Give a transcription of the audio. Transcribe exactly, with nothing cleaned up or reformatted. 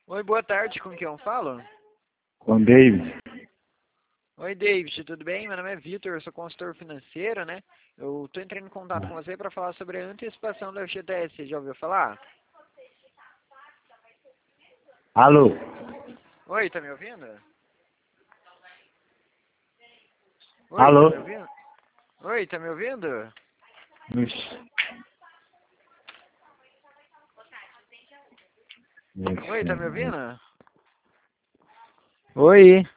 Oi, boa tarde, com quem eu falo? Com David. Oi, David, tudo bem? Meu nome é Vitor, eu sou consultor financeiro, né? Eu tô entrando em contato com você para falar sobre a antecipação do F G T S, você já ouviu falar? Alô? Oi, tá me ouvindo? Oi, tá Alô? me ouvindo? Oi, tá me ouvindo? Ixi. Oi, tá me Ixi. ouvindo? Oi.